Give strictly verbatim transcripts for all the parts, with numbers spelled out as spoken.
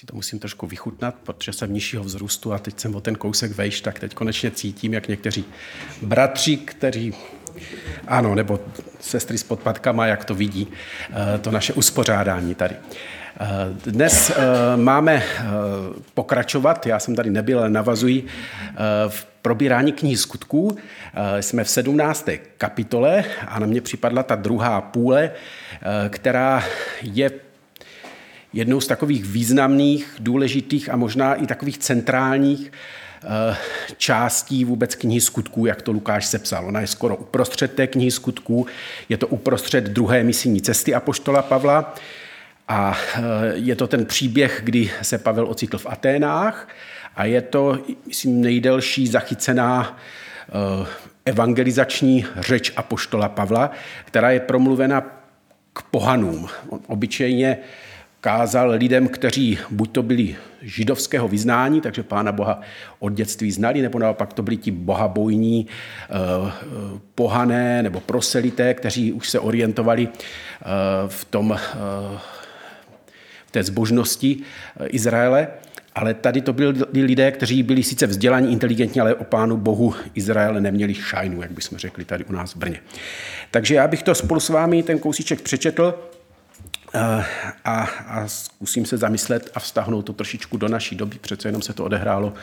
si to musím trošku vychutnat, protože jsem nižšího vzrůstu a teď jsem o ten kousek vejš, tak teď konečně cítím, jak někteří bratři, kteří, ano, nebo sestry s podpatkama, jak to vidí, to naše uspořádání tady. Dnes máme pokračovat, já jsem tady nebyl, ale navazuji v probírání knihy Skutků. Jsme v sedmnácté kapitole a na mě připadla ta druhá půle, která je jednou z takových významných, důležitých a možná i takových centrálních částí vůbec knihy Skutků, jak to Lukáš sepsal. Ona je skoro uprostřed té knihy Skutků, je to uprostřed druhé misijní cesty apoštola Pavla a je to ten příběh, kdy se Pavel ocitl v Aténách a je to, myslím, nejdelší zachycená evangelizační řeč apoštola Pavla, která je promluvena k pohanům. On obyčejně kázal lidem, kteří buď to byli židovského vyznání, takže Pána Boha od dětství znali, nebo naopak to byli ti bohabojní pohané nebo proselité, kteří už se orientovali v tom, v té zbožnosti Izraele. Ale tady to byli lidé, kteří byli sice vzdělaní, inteligentní, ale o Pánu Bohu Izraele neměli šajnu, jak bychom řekli tady u nás v Brně. Takže já bych to spolu s vámi ten kousíček přečetl a, a zkusím se zamyslet a vztahnout to trošičku do naší doby. Přece jenom se to odehrálo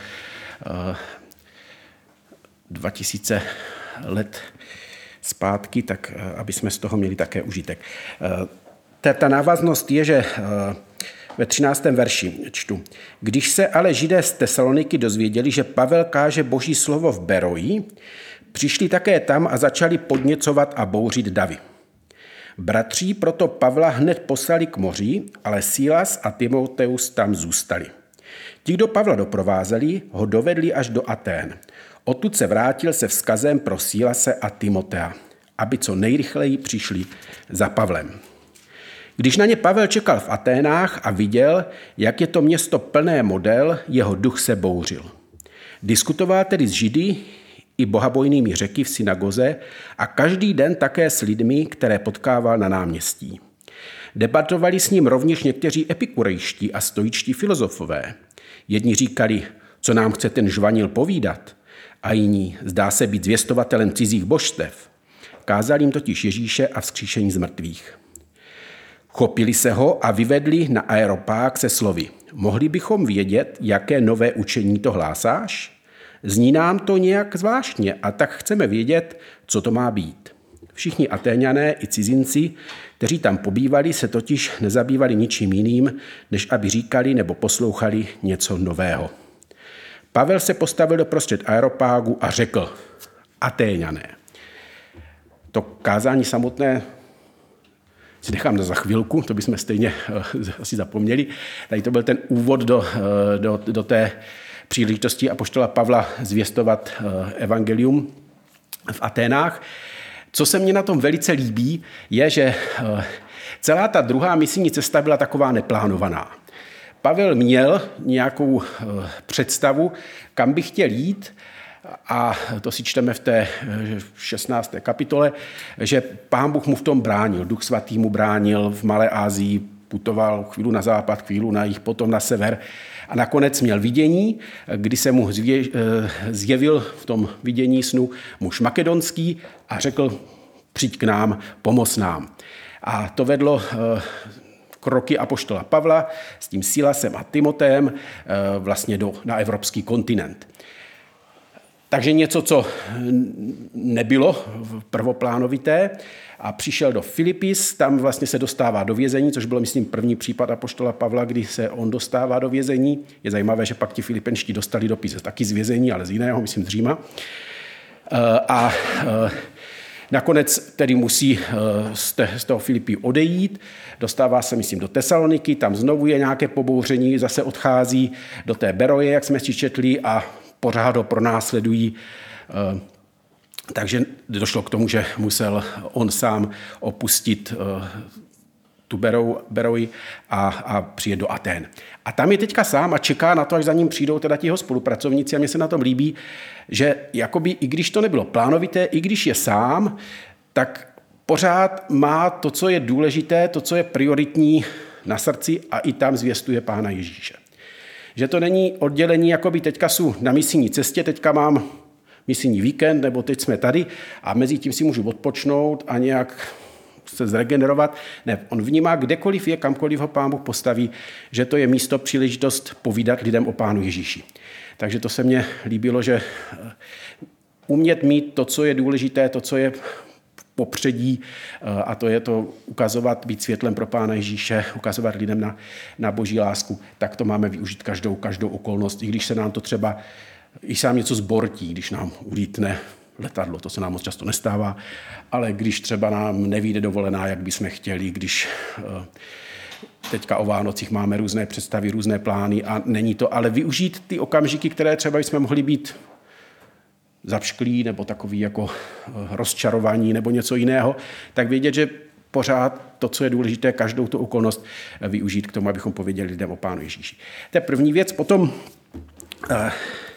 dva tisíce let zpátky, tak aby jsme z toho měli také užitek. Ta, ta návaznost je, že ve třináctém verši čtu. Když se ale Židé z Tesaloniky dozvěděli, že Pavel káže boží slovo v Beroji, přišli také tam a začali podněcovat a bouřit davy. Bratři proto Pavla hned poslali k moři, ale Silas a Timoteus tam zůstali. Ti, kdo Pavla doprovázeli, ho dovedli až do Atén. Odtud se vrátil se vzkazem pro Silase a Timotea, aby co nejrychleji přišli za Pavlem. Když na ně Pavel čekal v Aténách a viděl, jak je to město plné model, jeho duch se bouřil. Diskutoval tedy s Židy i bohabojnými řeky v synagoze a každý den také s lidmi, které potkával na náměstí. Debatovali s ním rovněž někteří epikurejští a stoičtí filozofové. Jedni říkali, co nám chce ten žvanil povídat, a jiní, zdá se být zvěstovatelem cizích božstev. Kázal jim totiž Ježíše a vzkříšení z mrtvých. Chopili se ho a vyvedli na aeropág se slovy. Mohli bychom vědět, jaké nové učení to hlásáš? Zní nám to nějak zvláštně a tak chceme vědět, co to má být. Všichni Atéňané i cizinci, kteří tam pobývali, se totiž nezabývali ničím jiným, než aby říkali nebo poslouchali něco nového. Pavel se postavil doprostřed aeropágu a řekl, Atéňané. To kázání samotné si nechám na za chvilku, to bychom stejně asi zapomněli. Tady to byl ten úvod do, do, do té příležitosti apoštola Pavla zvěstovat evangelium v Aténách. Co se mně na tom velice líbí, je, že celá ta druhá misijní cesta byla taková neplánovaná. Pavel měl nějakou představu, kam by chtěl jít, a to si čteme v té šestnácté kapitole, že Pán Bůh mu v tom bránil, Duch svatý mu bránil, v Malé Asii putoval chvíli na západ, chvíli na jih, potom na sever a nakonec měl vidění, kdy se mu zjevil v tom vidění snu muž makedonský a řekl, přijď k nám, pomoz nám. A to vedlo kroky apoštola Pavla s tím Silasem a Timoteem vlastně do, na evropský kontinent. Takže něco, co nebylo prvoplánovité, a přišel do Filipis, tam vlastně se dostává do vězení, což bylo, myslím, první případ apoštola Pavla, kdy se on dostává do vězení. Je zajímavé, že pak ti Filipenští dostali dopis taky z vězení, ale z jiného, myslím, z Říma. A nakonec tedy musí z toho Filipí odejít, dostává se, myslím, do Tesaloniky, tam znovu je nějaké pobouření, zase odchází do té Beroje, jak jsme si četli, a pořád ho pronásledují. Takže došlo k tomu, že musel on sám opustit tu Beroji a, a přijet do Atén. A tam je teďka sám a čeká na to, až za ním přijdou teda ti jeho spolupracovníci, a mně se na tom líbí, že jakoby, i když to nebylo plánovité, i když je sám, tak pořád má to, co je důležité, to, co je prioritní na srdci, a i tam zvěstuje Pána Ježíše. Že to není oddělení, jako by teďka jsou na misijní cestě, teďka mám misijní víkend, nebo teď jsme tady a mezi tím si můžu odpočnout a nějak se zregenerovat. Ne, on vnímá, kdekoliv je, kamkoliv ho Pán Bůh postaví, že to je místo, příležitost povídat lidem o Pánu Ježíši. Takže to se mně líbilo, že umět mít to, co je důležité, to, co je popředí, a to je to ukazovat, být světlem pro Pána Ježíše, ukazovat lidem na, na boží lásku, tak to máme využít každou, každou okolnost, i když se nám to třeba, i se nám něco zbortí, když nám ulítne letadlo, to se nám moc často nestává, ale když třeba nám nevyjde dovolená, jak bychom chtěli, když teďka o Vánocích máme různé představy, různé plány a není to, ale využít ty okamžiky, které třeba jsme mohli být zapšklí nebo takový jako rozčarování nebo něco jiného, tak vědět, že pořád to, co je důležité, každou tu okolnost využít k tomu, abychom pověděli lidem o Pánu Ježíši. To je první věc. Potom eh,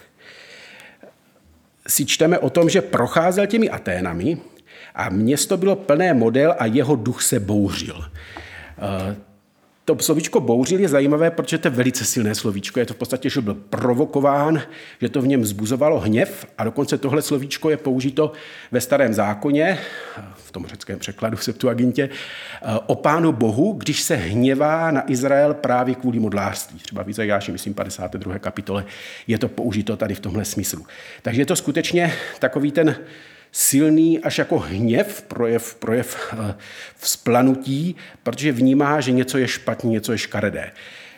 si čteme o tom, že procházel těmi Aténami a město bylo plné model a jeho duch se bouřil. Eh, To slovíčko bouřil je zajímavé, protože to je velice silné slovíčko. Je to v podstatě, že byl provokován, že to v něm vzbuzovalo hněv a dokonce tohle slovíčko je použito ve Starém zákoně, v tom řeckém překladu v Septuagintě, o Pánu Bohu, když se hněvá na Izrael právě kvůli modlářství. Třeba v Izajáši, myslím, padesáté druhé kapitole je to použito tady v tomhle smyslu. Takže je to skutečně takový ten silný až jako hněv, projev, projev vzplanutí, protože vnímá, že něco je špatně, něco je škaredé.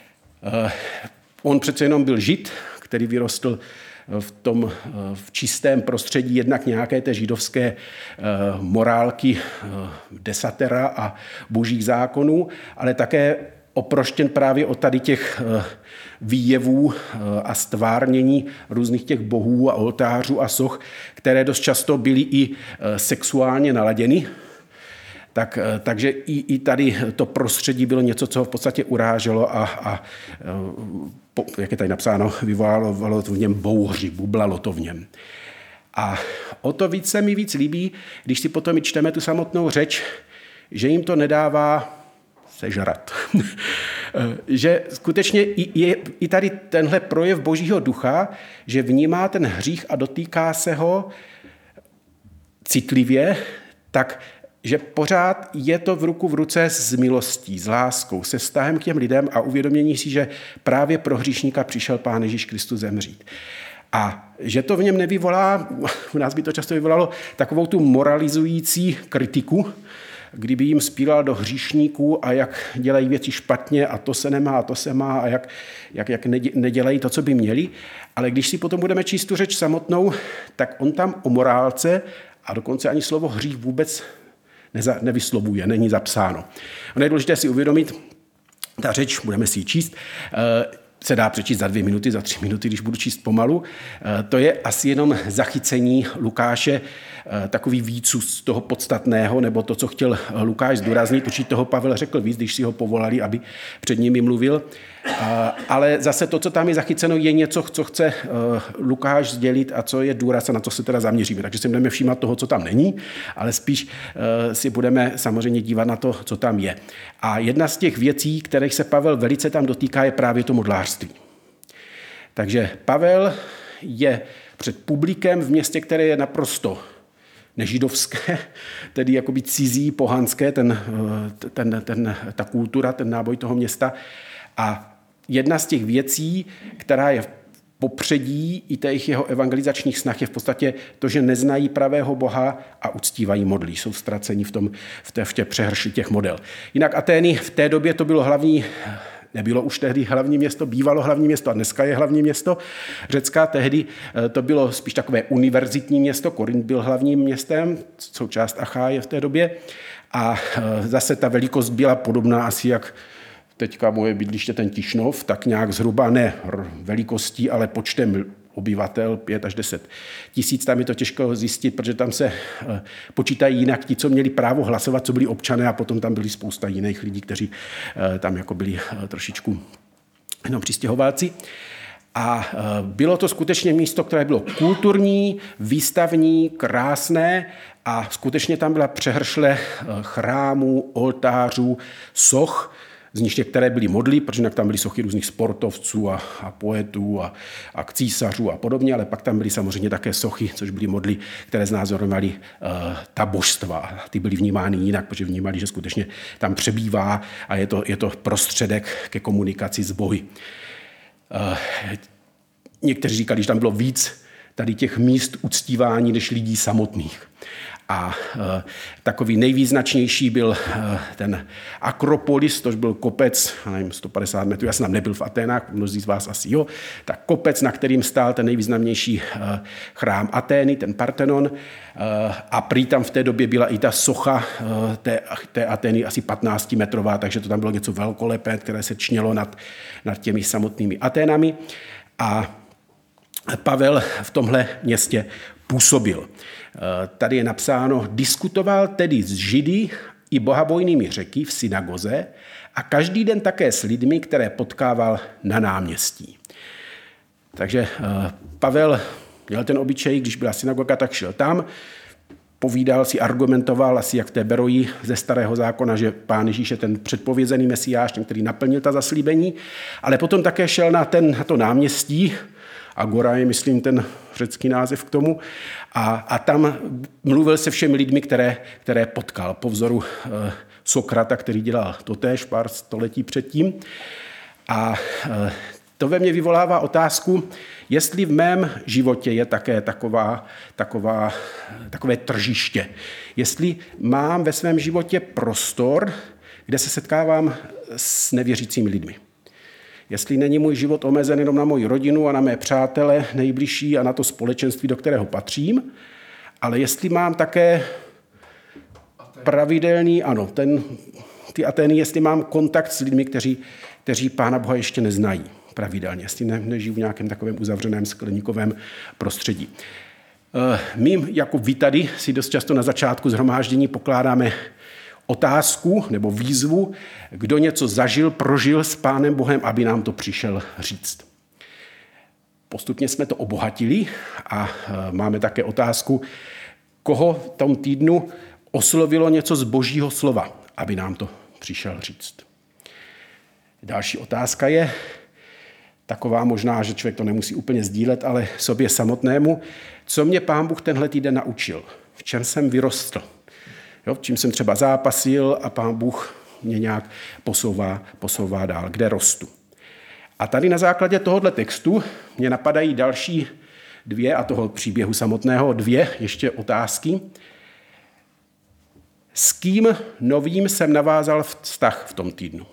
On přece jenom byl Žid, který vyrostl v tom v čistém prostředí jednak nějaké té židovské morálky desatera a božích zákonů, ale také oproštěn právě od tady těch výjevů a stvárnění různých těch bohů a oltářů a soch, které dost často byly i sexuálně naladěny. Tak, takže i, i tady to prostředí bylo něco, co ho v podstatě uráželo a, a jak je tady napsáno, vyvolalo to v něm bouři, bublalo to v něm. A o to víc se mi víc líbí, když si potom i čteme tu samotnou řeč, že jim to nedává sežrat. Že skutečně i, je i tady tenhle projev Božího ducha, že vnímá ten hřích a dotýká se ho citlivě, tak že pořád je to v ruku v ruce s milostí, s láskou, se vztahem k těm lidem a uvědomění si, že právě pro hříšníka přišel Pán Ježíš Kristus zemřít. A že to v něm nevyvolá, u nás by to často vyvolalo takovou tu moralizující kritiku, kdyby jim spíral do hříšníků a jak dělají věci špatně a to se nemá, a to se má a jak, jak, jak nedělají to, co by měli. Ale když si potom budeme číst tu řeč samotnou, tak on tam o morálce a dokonce ani slovo hřích vůbec neza, nevyslovuje, není zapsáno. Ono je důležité si uvědomit, ta řeč, budeme si ji číst, se dá přečíst za dvě minuty, za tři minuty, když budu číst pomalu. To je asi jenom zachycení Lukáše, takový výcud z toho podstatného, nebo to, co chtěl Lukáš zdůraznit. Určitě toho Pavel řekl víc, když si ho povolali, aby před nimi mluvil. Ale zase to, co tam je zachyceno, je něco, co chce Lukáš sdělit a co je důraz a na co se teda zaměříme. Takže si budeme všímat toho, co tam není, ale spíš si budeme samozřejmě dívat na to, co tam je. A jedna z těch věcí, kterých se Pavel velice tam dotýká, je právě to modlářství. Takže Pavel je před publikem v městě, které je naprosto nežidovské, tedy jakoby cizí, pohanské, ten, ten, ten, ta kultura, ten náboj toho města. A jedna z těch věcí, která je v popředí i těch jeho evangelizačních snah, je v podstatě to, že neznají pravého Boha a uctívají modlí. Jsou ztraceni v, tom, v, té, v těch přehršli těch model. Jinak Atény v té době to bylo hlavní, nebylo už tehdy hlavní město, bývalo hlavní město a dneska je hlavní město Řecka. Tehdy to bylo spíš takové univerzitní město, Korint byl hlavním městem, součást Acháje v té době. A zase ta velikost byla podobná asi jak teďka moje bydliště, ten Tišnov, tak nějak zhruba ne velikostí, ale počtem obyvatel, pět až deset tisíc. Tam je to těžko zjistit, protože tam se počítají jinak ti, co měli právo hlasovat, co byli občané, a potom tam byly spousta jiných lidí, kteří tam jako byli trošičku jenom přistěhovalci. A bylo to skutečně místo, které bylo kulturní, výstavní, krásné a skutečně tam byla přehršle chrámů, oltářů, soch, z nich některé byly modly, protože tam byly sochy různých sportovců a, a poetů a, a císařů a podobně, ale pak tam byly samozřejmě také sochy, což byly modly, které znázorňovaly uh, ta božstva. Ty byly vnímány jinak, protože vnímali, že skutečně tam přebývá a je to, je to prostředek ke komunikaci s bohy. Uh, někteří říkali, že tam bylo víc tady těch míst uctívání než lidí samotných. A e, takový nejvýznačnější byl e, ten Akropolis, tož byl kopec, nevím, sto padesát metrů, já jsem tam nebyl v Aténách, mnozí z vás asi jo, tak kopec, na kterým stál ten nejvýznamnější e, chrám Atény, ten Parthenon, e, a prý tam v té době byla i ta socha e, té, té Atény asi patnáctimetrová, takže to tam bylo něco velkolepé, které se čnělo nad, nad těmi samotnými Aténami. A Pavel v tomhle městě působil. Tady je napsáno, diskutoval tedy s Židy i bohabojnými Řeky v synagoze a každý den také s lidmi, které potkával na náměstí. Takže Pavel měl ten obyčej, když byla synagoga, tak šel tam, povídal si, argumentoval asi jak v té Beroji ze starého zákona, že Pán Ježíš je ten předpovězený mesiáš, ten, který naplnil ta zaslíbení, ale potom také šel na, ten, na to náměstí, Agora je, myslím, ten řecký název k tomu. A, a tam mluvil se všemi lidmi, které, které potkal po vzoru e, Sokrata, který dělal totéž pár století předtím. A e, to ve mně vyvolává otázku, jestli v mém životě je také taková, taková, takové tržiště. Jestli mám ve svém životě prostor, kde se setkávám s nevěřícími lidmi. Jestli není můj život omezen jenom na moji rodinu a na mé přátele nejbližší a na to společenství, do kterého patřím, ale jestli mám také pravidelný, ano, ten, ty Atény, jestli mám kontakt s lidmi, kteří, kteří Pána Boha ještě neznají pravidelně, jestli ne, nežiju v nějakém takovém uzavřeném skleníkovém prostředí. My, jako vy tady, si dost často na začátku shromáždění pokládáme otázku nebo výzvu, kdo něco zažil, prožil s Pánem Bohem, aby nám to přišel říct. Postupně jsme to obohatili a máme také otázku, koho v tom týdnu oslovilo něco z Božího slova, aby nám to přišel říct. Další otázka je taková možná, že člověk to nemusí úplně sdílet, ale sobě samotnému, co mě Pán Bůh tenhle týden naučil, v čem jsem vyrostl. Jo, čím jsem třeba zápasil a Pán Bůh mě nějak posouvá, posouvá dál, kde rostu. A tady na základě tohoto textu mě napadají další dvě, a toho příběhu samotného, dvě ještě otázky. S kým novým jsem navázal vztah v tom týdnu?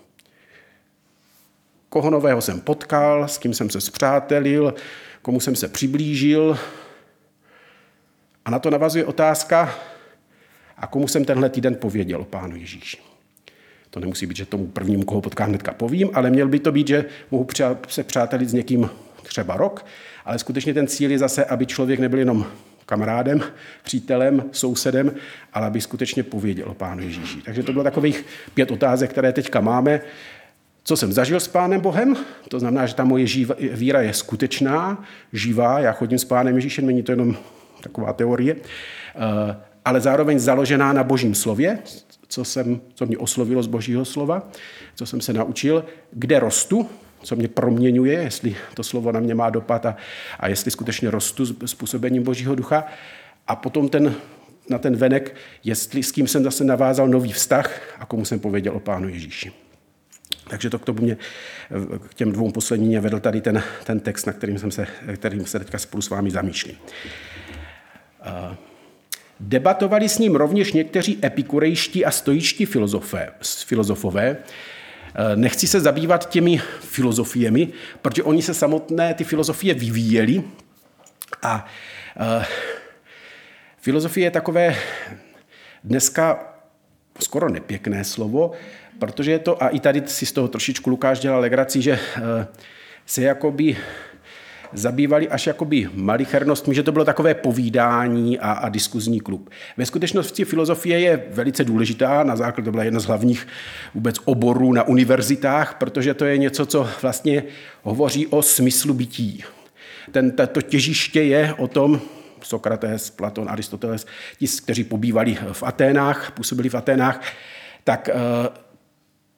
Koho nového jsem potkal, s kým jsem se spřátelil, komu jsem se přiblížil? A na to navazuje otázka, a komu jsem tenhle týden pověděl o Pánu Ježíši. To nemusí být, že tomu prvnímu, koho potkám, hnedka povím, ale měl by to být, že mohu se přátelit s někým třeba rok, ale skutečně ten cíl je zase, aby člověk nebyl jenom kamarádem, přítelem, sousedem, ale aby skutečně pověděl o Pánu Ježíši. Takže to bylo takových pět otázek, které teďka máme. Co jsem zažil s Pánem Bohem? To znamená, že ta moje víra je skutečná, živá, já chodím s Pánem Ježíšem, není to jenom taková teorie, ale zároveň založená na Božím slově, co, jsem, co mě oslovilo z Božího slova, co jsem se naučil, kde rostu, co mě proměňuje, jestli to slovo na mě má dopad a, a jestli skutečně rostu s působením Božího ducha. A potom ten, na ten venek, jestli s kým jsem zase navázal nový vztah a komu jsem pověděl o Pánu Ježíši. Takže to k tomu mě, k těm dvou posledním mě vedl tady ten, ten text, na kterým jsem se, kterým se teďka spolu s vámi zamýšlím. Uh, Debatovali s ním rovněž někteří epikurejští a stoičtí filozofé, filozofové. Nechci se zabývat těmi filozofiemi, protože oni se samotné ty filozofie vyvíjeli. A uh, filozofie je takové dneska skoro nepěkné slovo, protože je to, a i tady si z toho trošičku Lukáš dělal legraci, že uh, se jakoby zabývali až jakoby malichernostmi, že to bylo takové povídání a, a diskuzní klub. Ve skutečnosti filozofie je velice důležitá, na základě to byla jedna z hlavních vůbec oborů na univerzitách, protože to je něco, co vlastně hovoří o smyslu bytí. Ten, to těžiště je o tom, Sokrates, Platon, Aristoteles, ti, kteří pobývali v Aténách, působili v Aténách, tak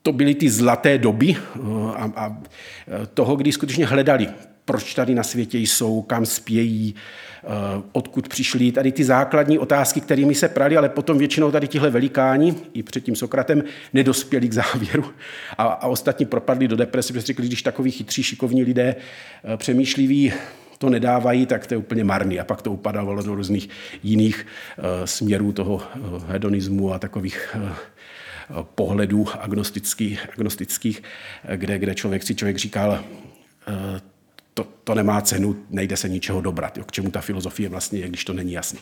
to byly ty zlaté doby a, a toho, kdy skutečně hledali, proč tady na světě jsou, kam spějí, odkud přišli, tady ty základní otázky, kterými se prali, ale potom většinou tady tihle velikáni, i před tím Sokratem, nedospěli k závěru a, a ostatní propadli do deprese, protože řekli, když takový chytří, šikovní lidé přemýšliví to nedávají, tak to je úplně marný. A pak to upadávalo do různých jiných směrů toho hedonismu a takových pohledů agnostických, agnostických kde, kde člověk si člověk říkal, to, to nemá cenu, nejde se ničeho dobrat. Jo, k čemu ta filozofie vlastně je, když to není jasný.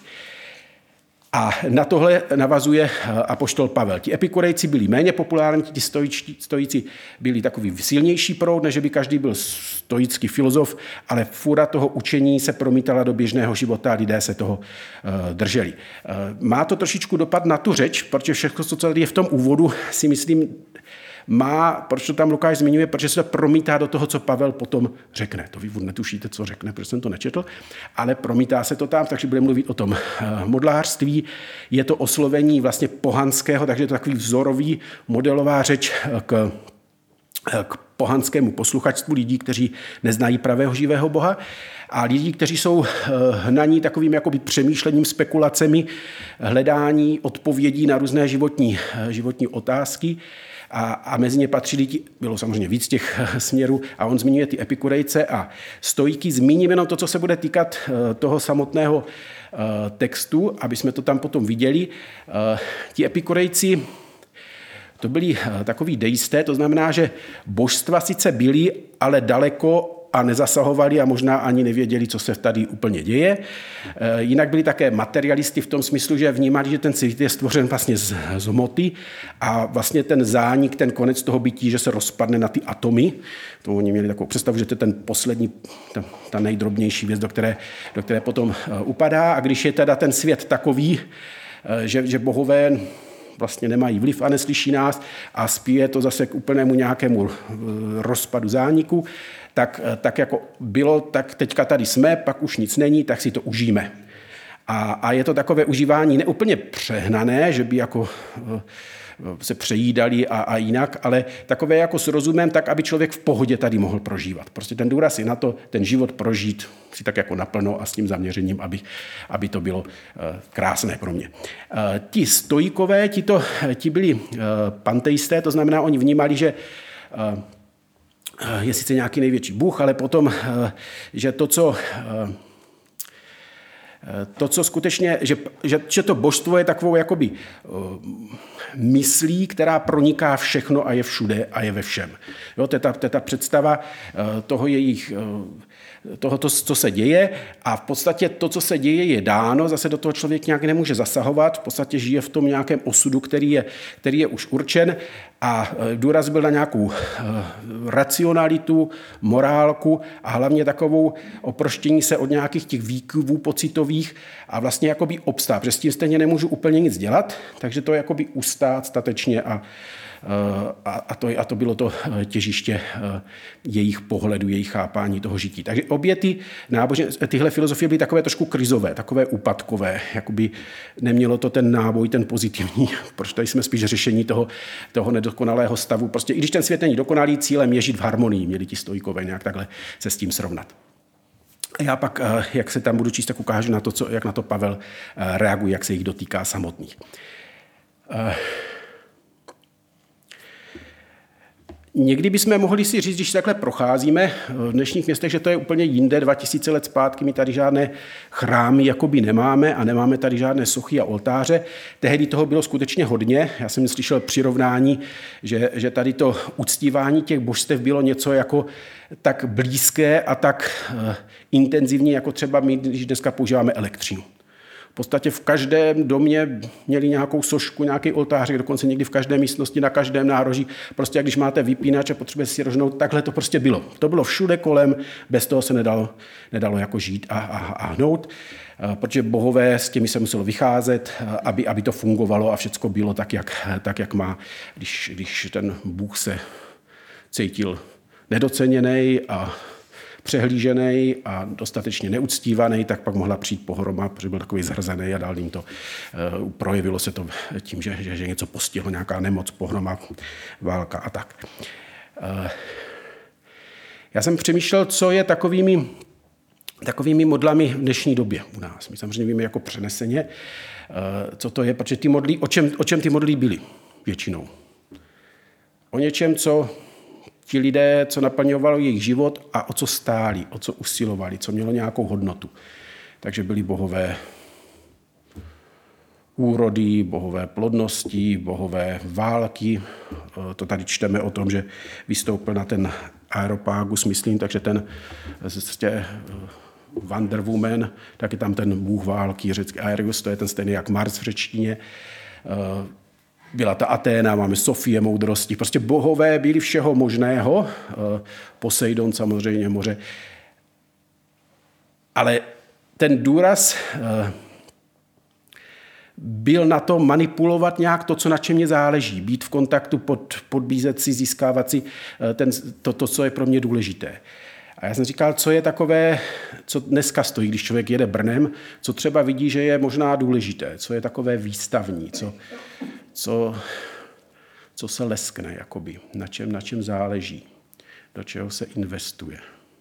A na tohle navazuje apoštol Pavel. Ti epikurejci byli méně populární, ti stoičtí, stoici byli takový silnější proud, než by každý byl stoický filozof, ale fůra toho učení se promítala do běžného života a lidé se toho uh, drželi. Uh, má to trošičku dopad na tu řeč, protože všechno, co tady je v tom úvodu, si myslím, má, proč to tam Lukáš zmiňuje, protože se to promítá do toho, co Pavel potom řekne. To vy vůbec netušíte, co řekne, protože jsem to nečetl, ale promítá se to tam, takže budeme mluvit o tom modlářství. Je to oslovení vlastně pohanského, takže je to takový vzorový, modelová řeč k, k pohanskému posluchačstvu lidí, kteří neznají pravého živého Boha a lidí, kteří jsou hnaní takovým jakoby přemýšlením, spekulacemi, hledání odpovědí na různé životní, životní otázky. A, a mezi ně patřili ti, bylo samozřejmě víc těch směrů, a on zmiňuje ty epikurejce a stoiky. Zmíním jenom to, co se bude týkat toho samotného textu, aby jsme to tam potom viděli. Ti epikurejci, to byli takový deisté, to znamená, že božstva sice byli, ale daleko a nezasahovali a možná ani nevěděli, co se tady úplně děje. Jinak byli také materialisti v tom smyslu, že vnímali, že ten svět je stvořen vlastně z, z hmoty a vlastně ten zánik, ten konec toho bytí, že se rozpadne na ty atomy. To oni měli takovou představu, že to je ten poslední, ta, ta nejdrobnější věc, do které, do které potom upadá. A když je teda ten svět takový, že, že bohové vlastně nemají vliv a neslyší nás a spíje to zase k úplnému nějakému rozpadu zániku, tak, tak jako bylo, tak teďka tady jsme, pak už nic není, tak si to užijeme. A, a je to takové užívání neúplně přehnané, že by jako se přejídali a, a jinak, ale takové jako s rozumem, tak aby člověk v pohodě tady mohl prožívat. Prostě ten důraz je na to, ten život prožít si tak jako naplno a s tím zaměřením, aby, aby to bylo krásné pro mě. Ti stoikové, ti, to, ti byli panteisté, to znamená, oni vnímali, že je sice nějaký největší Bůh, ale potom, že to, co To, co skutečně, že, že, že to božstvo je takovou jakoby myslí, která proniká všechno a je všude a je ve všem. Jo, to je ta, to je ta představa toho jejich, toho, co se děje a v podstatě to, co se děje, je dáno, zase do toho člověk nějak nemůže zasahovat, v podstatě žije v tom nějakém osudu, který je, který je už určen a důraz byl na nějakou racionalitu, morálku a hlavně takovou oproštění se od nějakých těch výkyvů pocitových a vlastně jakoby obstát, protože s tím stejně nemůžu úplně nic dělat, takže to je jakoby ustát statečně a, a, a, to, a to bylo to těžiště jejich pohledu, jejich chápání toho žití. Takže obě ty nábožen, tyhle filozofie byly takové trošku krizové, takové úpadkové, jakoby nemělo to ten náboj, ten pozitivní, protože tady jsme spíš řešení toho, toho nedokonalého stavu. Prostě i když ten svět není dokonalý, cílem je žít v harmonii, měli ti stoikové nějak takhle se s tím srovnat. A já pak, jak se tam budu číst, tak ukážu na to, co, jak na to Pavel reaguje, jak se jich dotýká samotných. Někdy bychom mohli si říct, když takhle procházíme v dnešních městech, že to je úplně jinde, dva tisíce let zpátky, my tady žádné chrámy jakoby nemáme a nemáme tady žádné sochy a oltáře. Tehdy toho bylo skutečně hodně. Já jsem slyšel přirovnání, že, že tady to uctívání těch božstev bylo něco jako tak blízké a tak uh, intenzivní, jako třeba my, když dneska používáme elektřinu. V podstatě v každém domě měli nějakou sošku, nějaký oltářek, dokonce někdy v každé místnosti, na každém nároží. Prostě jak když máte vypínač a potřebujete si rožnout, takhle to prostě bylo. To bylo všude kolem, bez toho se nedalo, nedalo jako žít a, a, a hnout, protože bohové s těmi se muselo vycházet, aby, aby to fungovalo a všecko bylo tak, jak, tak, jak má, když, když ten Bůh se cítil nedoceněný a přehlížený a dostatečně neuctívaný, tak pak mohla přijít pohroma, protože byl takový zhrzený a dál jim to uh, projevilo se to tím, že, že, že něco postihlo, nějaká nemoc, pohroma, válka a tak. Uh, já jsem přemýšlel, co je takovými, takovými modlami v dnešní době u nás. My samozřejmě víme jako přeneseně, uh, co to je, protože ty modlí, o čem, o čem ty modlí byly většinou. O něčem, co ti lidé, co naplňovalo jejich život a o co stáli, o co usilovali, co mělo nějakou hodnotu. Takže byli bohové úrody, bohové plodnosti, bohové války. To tady čteme o tom, že vystoupil na ten Areopágus, myslím, takže ten prostě Wonder Woman, tak je tam ten bůh války, řecký Aereus, to je ten stejný jak Mars v řečtině. Byla ta Aténa, máme Sofie moudrosti. Prostě bohové byli všeho možného. Poseidon samozřejmě, moře. Ale ten důraz byl na to manipulovat nějak to, co na čem mě záleží. Být v kontaktu, pod, podbízet si, získávat si ten, to, to, co je pro mě důležité. A já jsem říkal, co je takové, co dneska stojí, když člověk jede Brnem, co třeba vidí, že je možná důležité, co je takové výstavní, co, co, co se leskne, jakoby, na čem, na čem záleží, do čeho se investuje.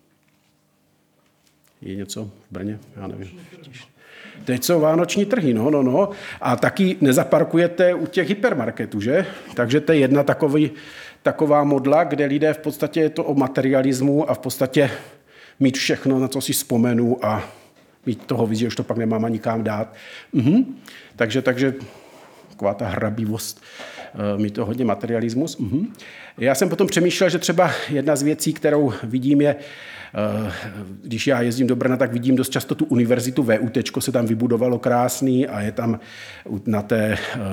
Je něco v Brně? Já nevím. Teď jsou vánoční trhy, no, no, no. A taky nezaparkujete u těch hypermarketů, že? Takže to je jedna takový, taková modla, kde lidé v podstatě je to o materialismu a v podstatě mít všechno, na co si vzpomenu a mít toho víc, že už to pak nemám ani kam dát. Mhm. Takže, takže taková ta hrabivost, mít to hodně materialismus. Mhm. Já jsem potom přemýšlel, že třeba jedna z věcí, kterou vidím, je, když já jezdím do Brna, tak vidím dost často tu univerzitu VUT, se tam vybudovalo krásný a je tam na té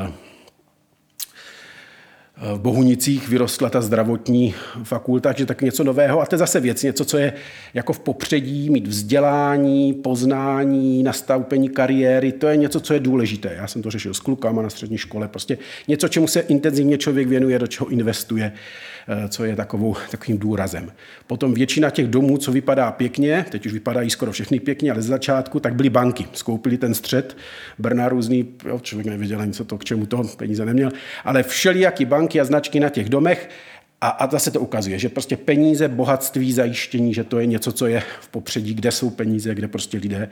v Bohunicích vyrostla ta zdravotní fakulta, takže tak něco nového. A to je zase věc, něco, co je jako v popředí, mít vzdělání, poznání, nastavení kariéry, to je něco, co je důležité. Já jsem to řešil s klukama na střední škole, prostě něco, čemu se intenzivně člověk věnuje, do čeho investuje, co je takovou, takovým důrazem. Potom většina těch domů, co vypadá pěkně, teď už vypadají skoro všechny pěkně, ale z začátku, tak byly banky. Skoupili ten střed, Brna různý, jo, člověk nevěděl ani co to, k čemu toho peníze neměl, ale všelijaký banky a značky na těch domech a, a zase to ukazuje, že prostě peníze, bohatství, zajištění, že to je něco, co je v popředí, kde jsou peníze, kde prostě lidé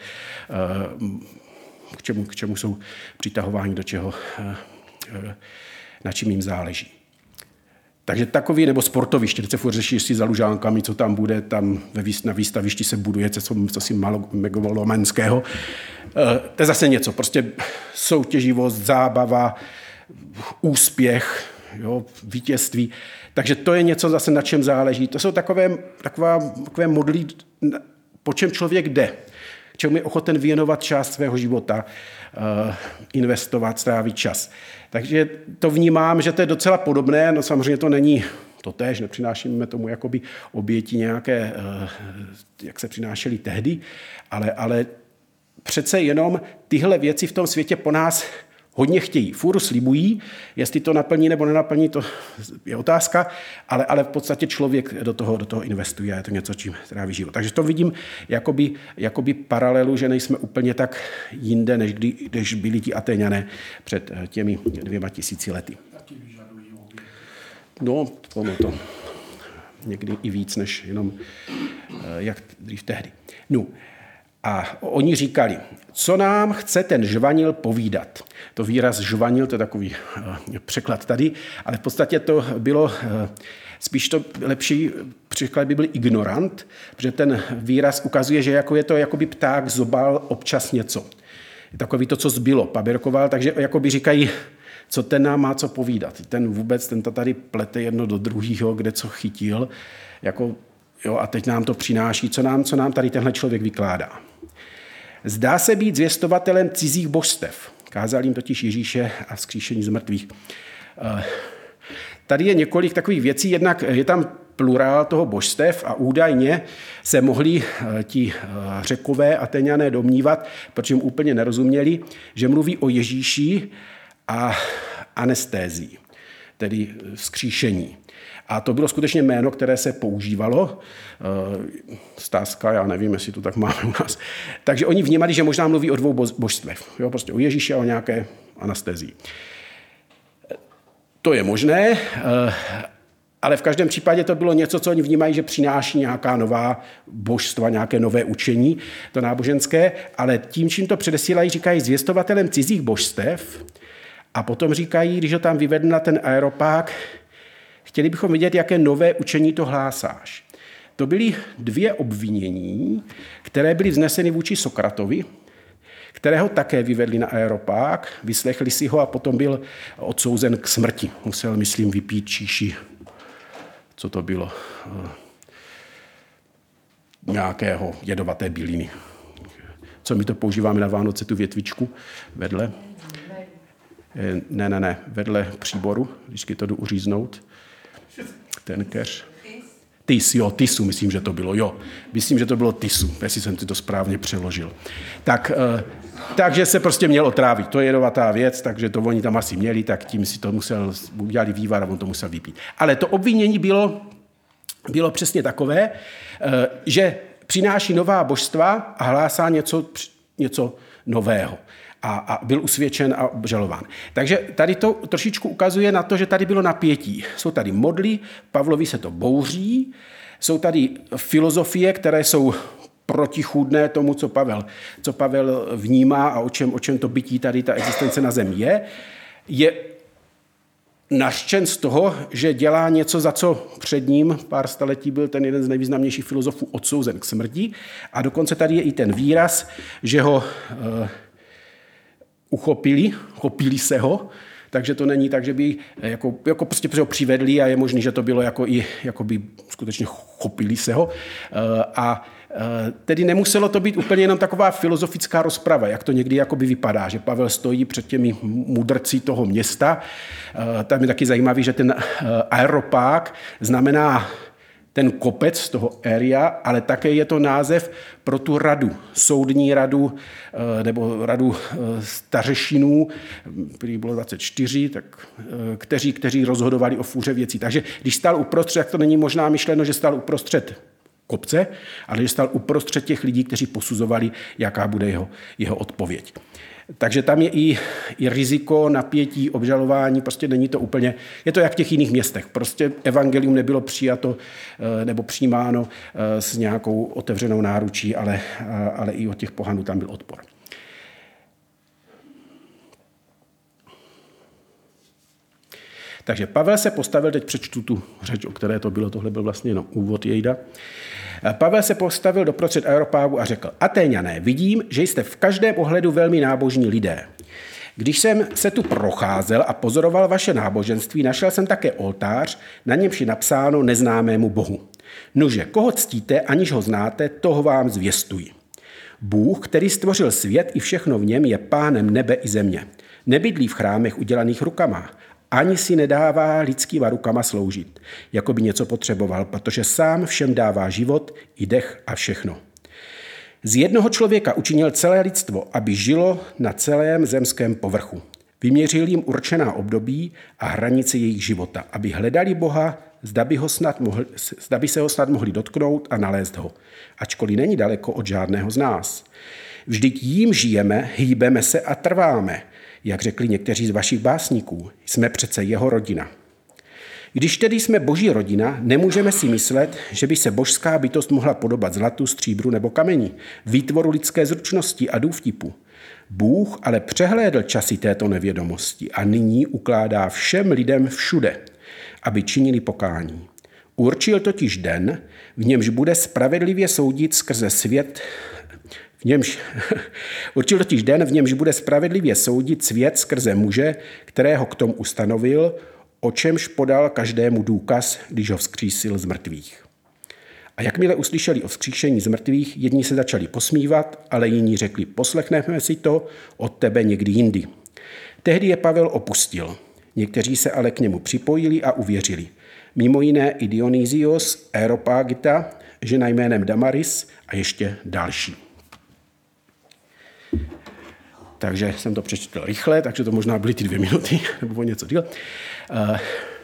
k čemu, k čemu jsou přitahováni, do čeho, na čím jim záleží. Takže takový, nebo sportoviště, teď se furt řeší si za Lužánkami, co tam bude, tam na výstavišti se buduje, co, co si megalomanského. To je zase něco, prostě soutěživost, zábava, úspěch, jo, vítězství. Takže to je něco zase, na čem záleží. To jsou takové, taková, takové modly, po čem člověk jde, k čemu je ochoten věnovat část svého života, investovat, strávit čas. Takže to vnímám, že to je docela podobné, no samozřejmě to není totéž, nepřinášíme tomu jakoby oběti nějaké, jak se přinášely tehdy, ale, ale přece jenom tyhle věci v tom světě po nás hodně chtějí. Fůru slibují, jestli to naplní nebo nenaplní, to je otázka, ale, ale v podstatě člověk do toho, do toho investuje a je to něco, čím tráví život. Takže to vidím jakoby, jakoby paralelu, že nejsme úplně tak jinde, než kdy, když byli ti Atéňané před těmi dvěma tisíci lety. No, ono to někdy i víc, než jenom jak dřív tehdy. No, a oni říkali, co nám chce ten žvanil povídat. To výraz žvanil, to je takový uh, překlad tady, ale v podstatě to bylo, uh, spíš to lepší překlad by byl ignorant, protože ten výraz ukazuje, že jako je to jakoby pták zobal občas něco. Je takový to, co zbylo, paběrkoval, takže jakoby říkají, co ten nám má co povídat. Ten vůbec, ten to tady plete jedno do druhého, kde co chytil, jako, jo, a teď nám to přináší, co nám, co nám tady tenhle člověk vykládá. Zdá se být zvěstovatelem cizích božstev. Kázal jim totiž Ježíše a vzkříšení z mrtvých. Tady je několik takových věcí. Jednak je tam plurál toho božstev a údajně se mohli ti Řekové Atéňané domnívat, protože jim úplně nerozuměli, že mluví o Ježíši a anestézii. tedy vzkříšení. A to bylo skutečně jméno, které se používalo. Stázka, já nevím, jestli to tak máme u nás. Takže oni vnímali, že možná mluví o dvou božstvech. Jo, prostě o Ježíši a o nějaké anastézii. To je možné, ale v každém případě to bylo něco, co oni vnímají, že přináší nějaká nová božstva, nějaké nové učení, to náboženské, ale tím, čím to předesílají, říkají zvěstovatelem cizích božstev a potom říkají, když ho tam vyvedl na ten aeropák, chtěli bychom vidět, jaké nové učení to hlásáš. To byly dvě obvinění, které byly vzneseny vůči Sokratovi, kterého také vyvedli na aeropák, vyslechli si ho a potom byl odsouzen k smrti. Musel, myslím, vypít číši, co to bylo, nějakého jedovaté bíliny. Co my to používáme na Vánoce, tu větvičku vedle? Ne, ne, ne, vedle příboru, vždycky to jdu uříznout. Ten keř. Tys, jo, tysu, myslím, že to bylo, jo. Myslím, že to bylo tysu, jestli jsem si to správně přeložil. Tak, takže se prostě měl otrávit. To je jedovatá věc, takže to oni tam asi měli, tak tím si to musel, udělali vývar a on to musel vypít. Ale to obvinění bylo, bylo přesně takové, že přináší nová božstva a hlásá něco, něco nového. A, a byl usvědčen a obžalován. Takže tady to trošičku ukazuje na to, že tady bylo napětí. Jsou tady modly, Pavlovi se to bouří, jsou tady filozofie, které jsou protichůdné tomu, co Pavel, co Pavel vnímá a o čem, o čem to bytí tady, ta existence na zemi je. Je nařčen z toho, že dělá něco, za co před ním pár staletí byl ten jeden z nejvýznamnějších filozofů odsouzen k smrti. A dokonce tady je i ten výraz, že ho uh, uchopili, chopili se ho, takže to není tak, že by jako, jako prostě ho přivedli a je možný, že to bylo jako i jako by skutečně chopili se ho. A tedy nemuselo to být úplně jenom taková filozofická rozprava, jak to někdy jakoby vypadá, že Pavel stojí před těmi mudrci toho města. Tam je taky zajímavý, že ten aeropák znamená ten kopec z toho area, ale také je to název pro tu radu, soudní radu nebo radu stařešinů, který bylo dvacet čtyři, tak, kteří, kteří rozhodovali o fůře věcí. Takže když stál uprostřed, tak to není možná myšleno, že stál uprostřed kopce, ale že stál uprostřed těch lidí, kteří posuzovali, jaká bude jeho, jeho odpověď. Takže tam je i, i riziko, napětí, obžalování, prostě není to úplně, je to jak v těch jiných městech. Prostě evangelium nebylo přijato nebo přijímáno s nějakou otevřenou náručí, ale, ale i od těch pohanů tam byl odpor. Takže Pavel se postavil, teď přečtu tu řeč, o které to bylo, tohle byl vlastně jenom úvod jejda. Pavel se postavil doprostřed aeropágu a řekl: Atéňané, vidím, že jste v každém ohledu velmi nábožní lidé. Když jsem se tu procházel a pozoroval vaše náboženství, našel jsem také oltář, na němž je napsáno neznámému Bohu. Nuže, koho ctíte, aniž ho znáte, toho vám zvěstuji. Bůh, který stvořil svět i všechno v něm, je pánem nebe i země. Nebydlí v chrámech udělaných rukama, ani si nedává lidskýma rukama sloužit, jako by něco potřeboval, protože sám všem dává život, i dech a všechno. Z jednoho člověka učinil celé lidstvo, aby žilo na celém zemském povrchu. Vyměřil jim určená období a hranice jejich života, aby hledali Boha, zda by, ho snad mohli, zda by se ho snad mohli dotknout a nalézt ho, ačkoliv není daleko od žádného z nás. Vždyť jím žijeme, hýbeme se a trváme, jak řekli někteří z vašich básníků, jsme přece jeho rodina. Když tedy jsme boží rodina, nemůžeme si myslet, že by se božská bytost mohla podobat zlatu, stříbru nebo kameni, výtvoru lidské zručnosti a důvtipu. Bůh ale přehlédl časy této nevědomosti a nyní ukládá všem lidem všude, aby činili pokání. Určil totiž den, v němž bude spravedlivě soudit skrze svět, v němž, určil totiž den, v němž bude spravedlivě soudit svět skrze muže, kterého k tomu ustanovil, o čemž podal každému důkaz, když ho vzkřísil z mrtvých. A jakmile uslyšeli o vzkříšení z mrtvých, jedni se začali posmívat, ale jiní řekli: poslechneme si to od tebe někdy jindy. Tehdy je Pavel opustil. Někteří se ale k němu připojili a uvěřili. Mimo jiné i Dionysios, Areopagita, žena jménem Damaris a ještě další. Takže jsem to přečetl rychle, takže to možná byly ty dvě minuty, nebo něco díl.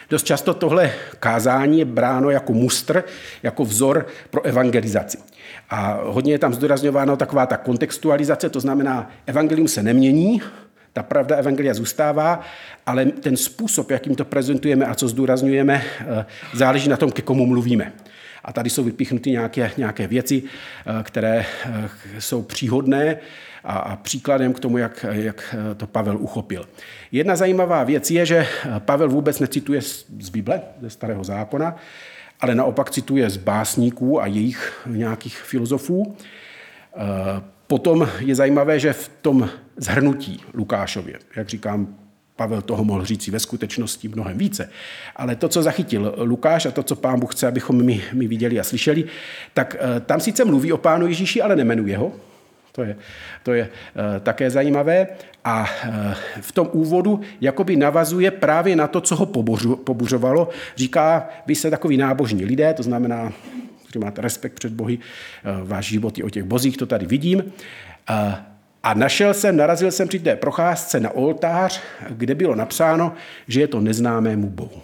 Dost často tohle kázání je bráno jako mustr, jako vzor pro evangelizaci. A hodně je tam zdůrazňováno taková ta kontextualizace, to znamená, evangelium se nemění, ta pravda evangelia zůstává, ale ten způsob, jakým to prezentujeme a co zdůrazňujeme, záleží na tom, ke komu mluvíme. A tady jsou vypíchnuty nějaké, nějaké věci, které jsou příhodné a, a příkladem k tomu, jak, jak to Pavel uchopil. Jedna zajímavá věc je, že Pavel vůbec necituje z Bible, ze Starého zákona, ale naopak cituje z básníků a jejich nějakých filozofů. Potom je zajímavé, že v tom shrnutí Lukášově, jak říkám, Pavel toho mohl říct ve skutečnosti mnohem více, ale to, co zachytil Lukáš a to, co Pán Bůh chce, abychom my, my viděli a slyšeli, tak tam sice mluví o Pánu Ježíši, ale nemenuje ho. To je, to je uh, také zajímavé. A uh, v tom úvodu jakoby navazuje právě na to, co ho pobořu, pobuřovalo. Říká, vy jste takový nábožní lidé, to znamená, že máte respekt před Bohy, uh, váš život je o těch bozích, to tady vidím. Uh, a našel jsem, narazil jsem při té procházce na oltář, kde bylo napsáno, že je to neznámému Bohu.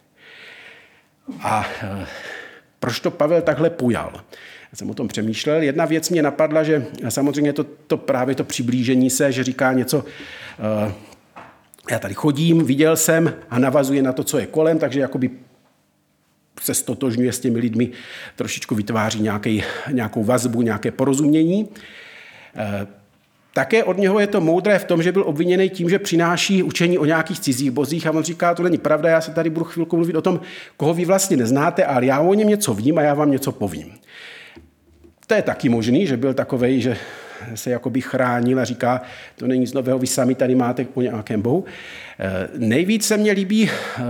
A uh, proč to Pavel takhle pojal? Já jsem o tom přemýšlel. Jedna věc mě napadla, že samozřejmě to, to právě to přiblížení se, že říká něco, uh, já tady chodím, viděl jsem a navazuje na to, co je kolem, takže jakoby se stotožňuje s těmi lidmi, trošičku vytváří nějaký, nějakou vazbu, nějaké porozumění. Uh, Také od něho je to moudré v tom, že byl obviněný tím, že přináší učení o nějakých cizích bozích a on říká, to není pravda, já se tady budu chvilku mluvit o tom, koho vy vlastně neznáte, ale já o něm něco vím a já vám něco povím. To je taky možný, že byl takovej, že se jakoby chránil a říká, to není nic nového, vy sami tady máte o nějakém bohu. Nejvíc se mně líbí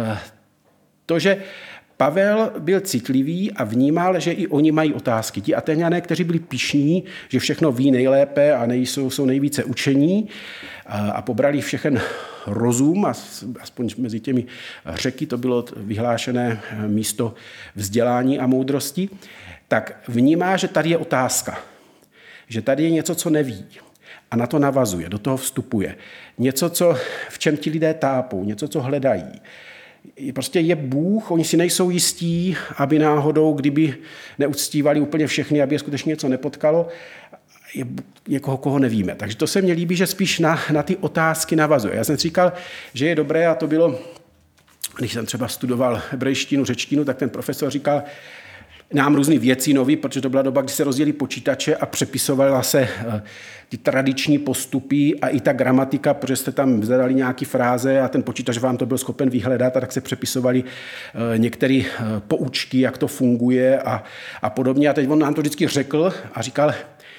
to, že Pavel byl citlivý a vnímal, že i oni mají otázky. Ti Atéňané, kteří byli pyšní, že všechno ví nejlépe a nejsou, jsou nejvíce učení a, a pobrali všechen rozum, a aspoň mezi těmi Řeky to bylo vyhlášené místo vzdělání a moudrosti, tak vnímá, že tady je otázka. Že tady je něco, co neví. A na to navazuje, do toho vstupuje. Něco, co, v čem ti lidé tápou, něco, co hledají. Prostě je Bůh, oni si nejsou jistí, aby náhodou, kdyby neuctívali úplně všechny, aby je skutečně něco nepotkalo, je někoho, koho nevíme. Takže to se mně líbí, že spíš na, na ty otázky navazuje. Já jsem říkal, že je dobré, a to bylo, když jsem třeba studoval hebrejštinu, řečtinu, tak ten profesor říkal, nám různý věci nový, protože to byla doba, kdy se rozdělili počítače a přepisovala se ty tradiční postupy a i ta gramatika, protože jste tam zadali nějaké fráze a ten počítač vám to byl schopen vyhledat a tak se přepisovali některé poučky, jak to funguje a, a podobně. A teď on nám to vždycky řekl a říkal,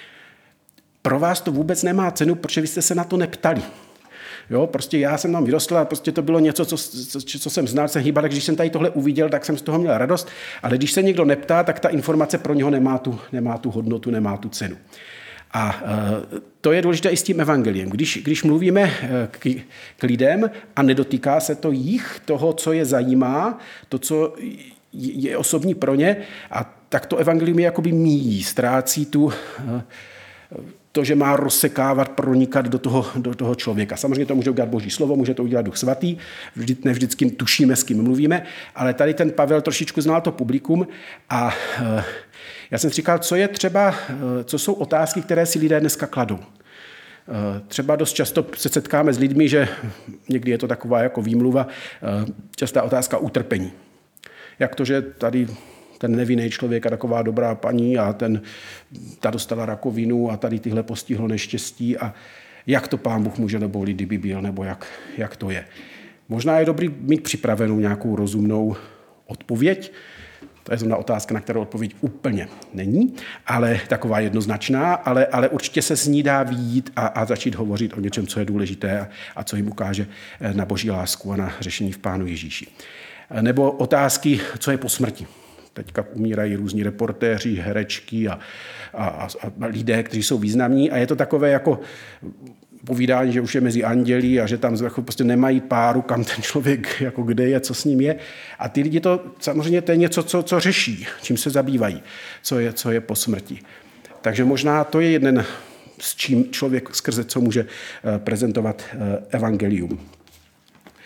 pro vás to vůbec nemá cenu, protože vy jste se na to neptali. Jo, prostě já jsem tam vyrostl a prostě to bylo něco, co, co, co jsem znal, jsem hýbal, tak když jsem tady tohle uviděl, tak jsem z toho měl radost, ale když se někdo neptá, tak ta informace pro něho nemá tu, nemá tu hodnotu, nemá tu cenu. A e, to je důležité i s tím evangeliem. Když, když mluvíme k, k lidem a nedotýká se to jich, toho, co je zajímá, to, co je osobní pro ně, a tak to evangelium je jakoby míjí, ztrácí tu... E, to, že má rozsekávat, pronikat do toho, do toho člověka. Samozřejmě to může udělat Boží slovo, může to udělat Duch Svatý, vždy, ne vždycky tušíme, s kým mluvíme, ale tady ten Pavel trošičku znal to publikum a e, já jsem si říkal, co je třeba, e, co jsou otázky, které si lidé dneska kladou. E, třeba dost často se setkáme s lidmi, že někdy je to taková jako výmluva, e, častá otázka utrpení. Jak to, že tady ten nevinný člověk a taková dobrá paní a ten, ta dostala rakovinu a tady tyhle postihlo neštěstí a jak to Pán Bůh může dovolit, kdyby byl, nebo jak, jak to je. Možná je dobrý mít připravenou nějakou rozumnou odpověď. To je zrovna otázka, na kterou odpověď úplně není, ale taková jednoznačná, ale, ale určitě se s ní dá vyjít a, a začít hovořit o něčem, co je důležité a, a co jim ukáže na Boží lásku a na řešení v Pánu Ježíši. Nebo otázky, co je po smrti. Teďka umírají různí reportéři, herečky a, a, a, a lidé, kteří jsou významní a je to takové jako povídání, že už je mezi anděli a že tam jako prostě nemají páru, kam ten člověk, jako kde je, co s ním je. A ty lidi to samozřejmě to je něco, co, co řeší, čím se zabývají, co je, co je po smrti. Takže možná to je jeden, s čím člověk skrze co může prezentovat evangelium.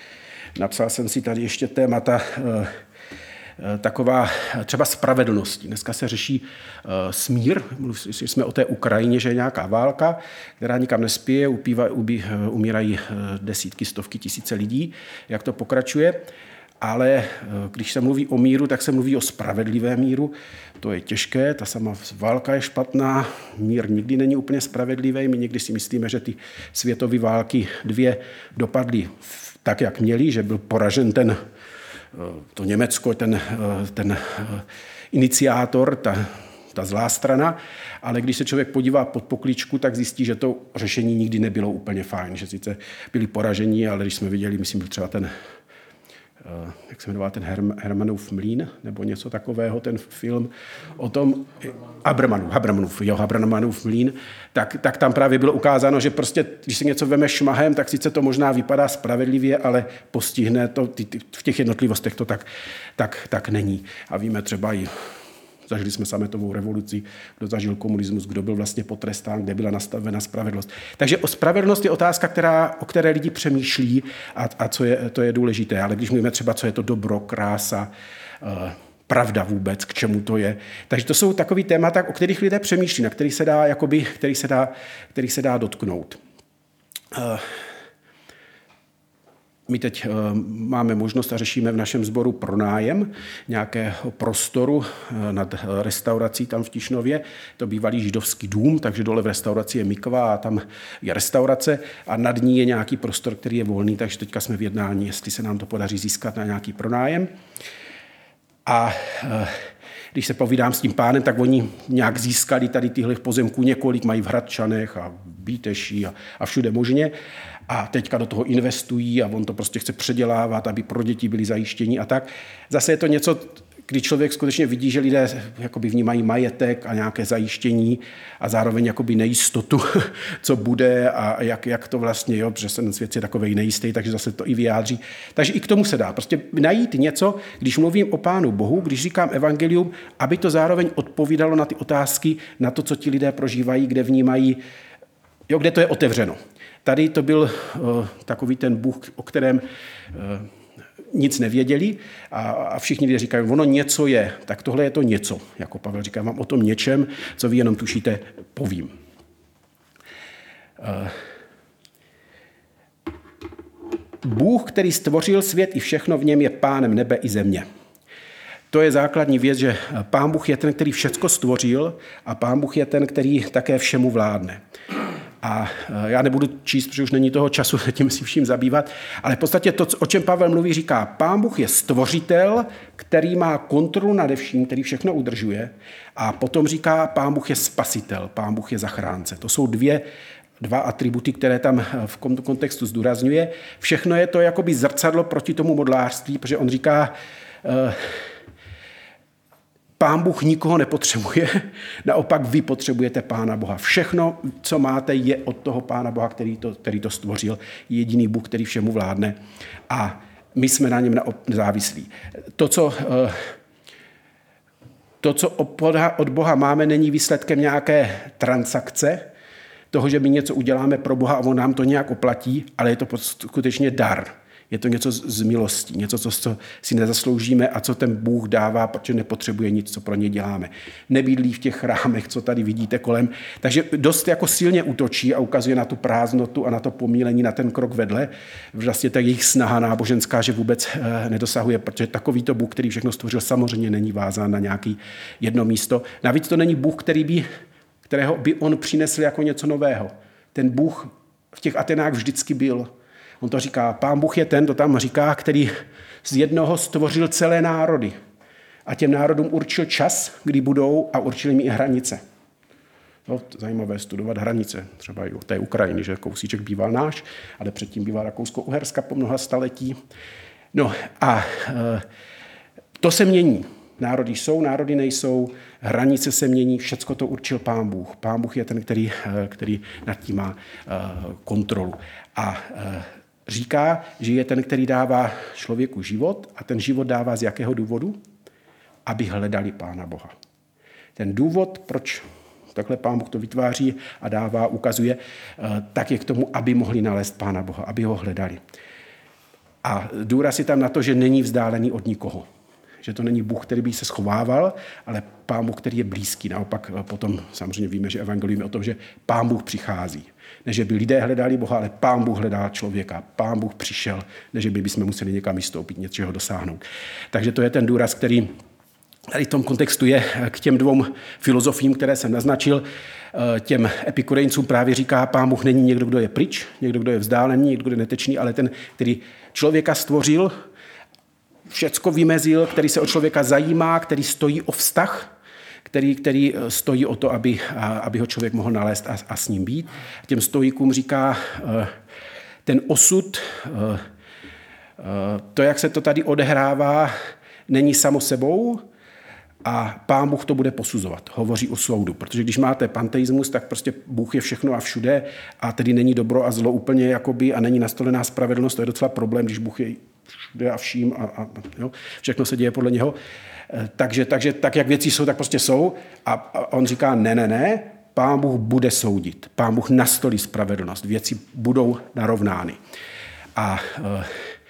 napsal jsem si tady ještě témata taková třeba spravedlnosti. Dneska se řeší smír, že jsme o té Ukrajině, že je nějaká válka, která nikam nespěje, upíva, ubí, umírají desítky, stovky tisíce lidí, jak to pokračuje. Ale když se mluví o míru, tak se mluví o spravedlivém míru. To je těžké, ta sama válka je špatná, mír nikdy není úplně spravedlivý. My někdy si myslíme, že ty světové války dvě dopadly tak, jak měly, že byl poražen ten, to Německo, ten, ten iniciátor, ta, ta zlá strana, ale když se člověk podívá pod pokličku, tak zjistí, že to řešení nikdy nebylo úplně fajn, že sice byli poraženi, ale když jsme viděli, myslím, byl třeba ten jak se jmenoval ten Herm, Hermanův mlýn, nebo něco takového, ten film o tom, Habermanův, Habermanův, jo, Habermanův mlýn, tak, tak tam právě bylo ukázáno, že prostě, když si něco veme šmahem, tak sice to možná vypadá spravedlivě, ale postihne to, ty, ty, v těch jednotlivostech to tak, tak, tak není. A víme třeba i, zažili jsme sametovou revoluci, kdo zažil komunismus, kdo byl vlastně potrestán, kde byla nastavena spravedlnost. Takže o spravedlnost je otázka, která, o které lidi přemýšlí a, a co je, to je důležité. Ale když mluvíme třeba, co je to dobro, krása, pravda vůbec, k čemu to je. Takže to jsou takový témata, o kterých lidé přemýšlí, na kterých se dá, jakoby, který se dá, který se dá dotknout. My teď máme možnost a řešíme v našem sboru pronájem nějakého prostoru nad restaurací tam v Tišnově. To bývalý židovský dům, takže dole v restauraci je mikva a tam je restaurace a nad ní je nějaký prostor, který je volný, takže teďka jsme v jednání, jestli se nám to podaří získat na nějaký pronájem. A když se povídám s tím pánem, tak oni nějak získali tady tyhle pozemků několik, mají v Hradčanech a v Bíteší a, a všude možně. A teďka do toho investují a on to prostě chce předělávat, aby pro děti byli zajištěni a tak. Zase je to něco, kdy člověk skutečně vidí, že lidé jakoby vnímají majetek a nějaké zajištění a zároveň jakoby nejistotu, co bude a jak, jak to vlastně, jo, protože ten svět je takovej nejistý, takže zase to i vyjádří. Takže i k tomu se dá. Prostě najít něco, když mluvím o Pánu Bohu, když říkám evangelium, aby to zároveň odpovídalo na ty otázky, na to, co ti lidé prožívají, kde vnímají, jo, kde to je otevřeno. Tady to byl uh, takový ten Bůh, o kterém uh, nic nevěděli a, a všichni lidé říkají, ono něco je, tak tohle je to něco. Jako Pavel říká, vám o tom něčem, co vy jenom tušíte, povím. Uh, Bůh, který stvořil svět i všechno v něm, je pánem nebe i země. To je základní věc, že Pán Bůh je ten, který všecko stvořil a Pán Bůh je ten, který také všemu vládne. A já nebudu číst, protože už není toho času tím si vším zabývat, ale v podstatě to, o čem Pavel mluví, říká, Pán Bůh je stvořitel, který má kontrolu nad vším, který všechno udržuje, a potom říká, Pán Bůh je spasitel, Pán Bůh je zachránce. To jsou dvě, dva atributy, které tam v kontextu zdůrazňuje. Všechno je to jakoby zrcadlo proti tomu modlářství, protože on říká, Pán Bůh nikoho nepotřebuje, naopak vy potřebujete Pána Boha. Všechno, co máte, je od toho Pána Boha, který to, který to stvořil. Jediný Bůh, který všemu vládne. A my jsme na něm závislí. To, co, to, co od Boha máme, není výsledkem nějaké transakce, toho, že my něco uděláme pro Boha a on nám to nějak oplatí, ale je to skutečně dar. Je to něco z milostí, něco, co si nezasloužíme a co ten Bůh dává, protože nepotřebuje nic, co pro ně děláme. Nebydlí v těch chrámech, co tady vidíte kolem. Takže dost jako silně útočí a ukazuje na tu prázdnotu a na to pomílení, na ten krok vedle. Vlastně ta jejich snaha náboženská, že vůbec nedosahuje, protože takovýto Bůh, který všechno stvořil, samozřejmě není vázán na nějaký jedno místo. Navíc to není Bůh, který by, kterého by on přinesl jako něco nového. Ten Bůh v těch Atenách vždycky byl. On to říká, Pán Bůh je ten, to tam říká, který z jednoho stvořil celé národy. A těm národům určil čas, kdy budou, a určil jim i hranice. No, zajímavé studovat hranice, třeba i o té Ukrajiny, že kousíček býval náš, ale předtím býval Rakousko-Uherska po mnoha staletí. No a e, to se mění. Národy jsou, národy nejsou, hranice se mění, všecko to určil Pán Bůh. Pán Bůh je ten, který, který nad tím má kontrolu. A říká, že je ten, který dává člověku život, a ten život dává z jakého důvodu? Aby hledali Pána Boha. Ten důvod, proč takhle Pán Bůh to vytváří a dává, ukazuje, tak je k tomu, aby mohli nalézt Pána Boha, aby ho hledali. A důraz je tam na to, že není vzdálený od nikoho. Že to není Bůh, který by se schovával, ale Pán Bůh, který je blízký. Naopak potom samozřejmě víme, že evangelium je o tom, že Pán Bůh přichází. Ne, že by lidé hledali Boha, ale Pán Bůh hledá člověka. Pán Bůh přišel, ne, že by bychom museli někam vystoupit, něčeho dosáhnout. Takže to je ten důraz, který tady v tom kontextu je k těm dvou filozofím, které jsem naznačil. Těm epikurejcům právě říká, Pán Bůh není někdo, kdo je pryč, někdo, kdo je vzdálený, někdo, kdo je netečný, ale ten, který člověka stvořil, všecko vymezil, který se o člověka zajímá, který stojí o vztah, který, který stojí o to, aby, aby ho člověk mohl nalézt a, a s ním být. Těm stoikům říká ten osud, to, jak se to tady odehrává, není samo sebou a Pán Bůh to bude posuzovat. Hovoří o soudu, protože když máte panteismus, tak prostě Bůh je všechno a všude a tedy není dobro a zlo úplně jakoby a není nastolená spravedlnost. To je docela problém, když Bůh je všude a vším a, a jo, všechno se děje podle něho. Takže, takže tak, jak věci jsou, tak prostě jsou. A, a on říká, ne, ne, ne, Pán Bůh bude soudit. Pán Bůh nastolí spravedlnost. Věci budou narovnány. A e,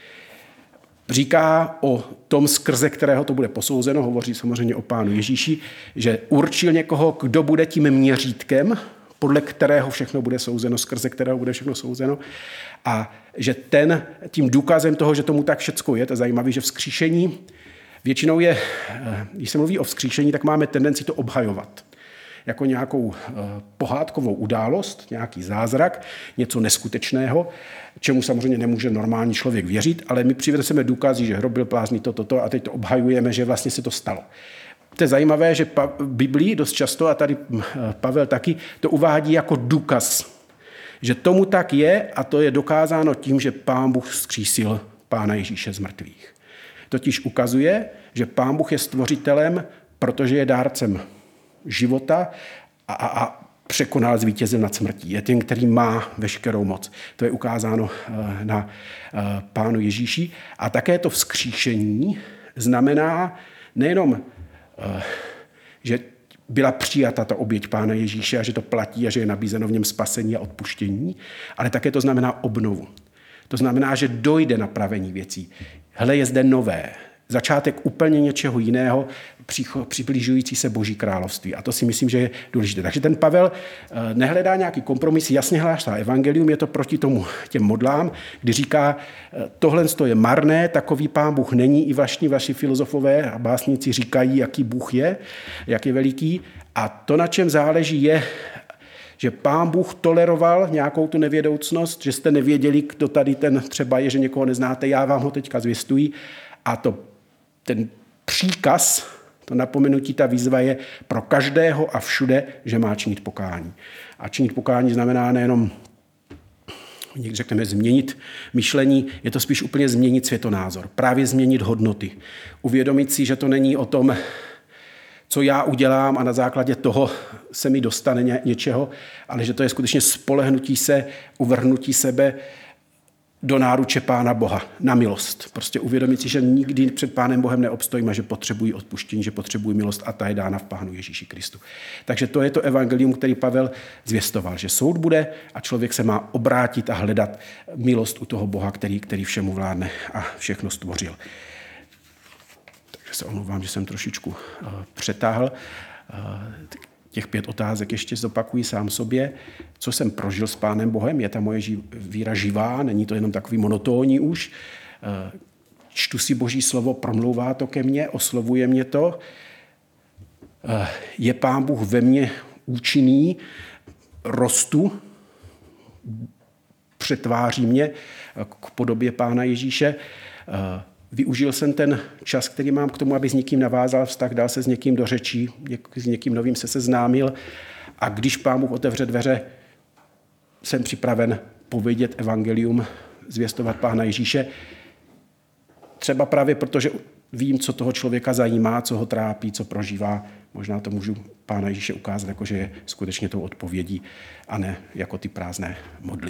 říká o tom, skrze kterého to bude posouzeno, hovoří samozřejmě o Pánu Ježíši, že určil někoho, kdo bude tím měřítkem, podle kterého všechno bude souzeno, skrze kterého bude všechno souzeno. A že ten, tím důkazem toho, že tomu tak všecko je, to je zajímavé, že vzkříšení většinou je, když se mluví o vzkříšení, tak máme tendenci to obhajovat jako nějakou pohádkovou událost, nějaký zázrak, něco neskutečného, čemu samozřejmě nemůže normální člověk věřit, ale my přivedeme důkazy, že hrob byl prázdný, toto, to, a teď to obhajujeme, že vlastně se to stalo. To je zajímavé, že v Biblii dost často, a tady Pavel taky, to uvádí jako důkaz, že tomu tak je a to je dokázáno tím, že Pán Bůh vzkřísil Pána Ježíše z mrtvých. Totiž ukazuje, že Pán Bůh je stvořitelem, protože je dárcem života a, a, a překonal, zvítězil nad smrtí. Je ten, který má veškerou moc. To je ukázáno na Pánu Ježíši. A také to vzkříšení znamená nejenom, že byla přijata ta oběť Pána Ježíše a že to platí a že je nabízeno v něm spasení a odpuštění, ale také to znamená obnovu. To znamená, že dojde napravení věcí. Hele, je zde nové. Začátek úplně něčeho jiného, přibližující se Boží království. A to si myslím, že je důležité. Takže ten Pavel nehledá nějaký kompromis, jasně hlásá evangelium, je to proti tomu těm modlám, kdy říká, tohle je marné, takový Pán Bůh není, i vaši, vaši filozofové a básníci říkají, jaký Bůh je, jak je veliký. A to, na čem záleží, je, že Pán Bůh toleroval nějakou tu nevědoucnost, že jste nevěděli, kdo tady ten třeba je, že někoho neznáte, já vám ho teďka zvěstuji. A to, ten příkaz, to napomenutí, ta výzva je pro každého a všude, že má činit pokání. A činit pokání znamená nejenom, někdy řekneme, změnit myšlení, je to spíš úplně změnit světonázor, právě změnit hodnoty. Uvědomit si, že to není o tom, co já udělám a na základě toho se mi dostane ně, něčeho, ale že to je skutečně spolehnutí se, uvrhnutí sebe do náruče Pána Boha, na milost. Prostě uvědomit si, že nikdy před Pánem Bohem neobstojím a že potřebují odpuštění, že potřebují milost a ta je dána v Pánu Ježíši Kristu. Takže to je to evangelium, který Pavel zvěstoval, že soud bude a člověk se má obrátit a hledat milost u toho Boha, který, který všemu vládne a všechno stvořil. Takže se omlouvám, že jsem trošičku uh, přetáhl. Uh, Těch pět otázek ještě zopakuji sám sobě. Co jsem prožil s Pánem Bohem? Je ta moje živ, víra živá? Není to jenom takový monotónní už? Čtu si Boží slovo, promlouvá to ke mně, oslovuje mě to? Je Pán Bůh ve mně účinný? Rostu? Přetváří mě k podobě Pána Ježíše? Využil jsem ten čas, který mám k tomu, aby s někým navázal vztah, dal se s někým do řečí, s někým novým se seznámil a když Pán Bůh otevře dveře, jsem připraven povědět evangelium, zvěstovat Pána Ježíše. Třeba právě protože vím, co toho člověka zajímá, co ho trápí, co prožívá. Možná to můžu Pána Ježíše ukázat, jako že je skutečně tou odpovědí a ne jako ty prázdné modly.